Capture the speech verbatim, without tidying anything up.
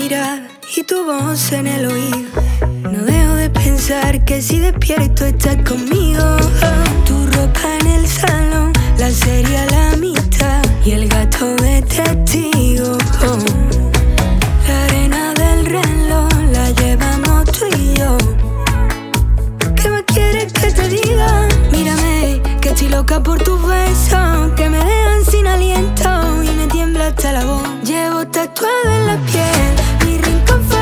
mirada y tu voz en el oído. No dejo de pensar que si despierto estás conmigo. Oh, tu ropa en el salón, la serie a la mitad y el gato de testigo. Oh, la arena del reloj la llevamos tú y yo. ¿Qué más quieres que te diga? Mírame, que estoy loca por tus besos, que me dejan sin aliento y me tiembla hasta la voz. Llevo tatuado en la piel mi rincón favorito.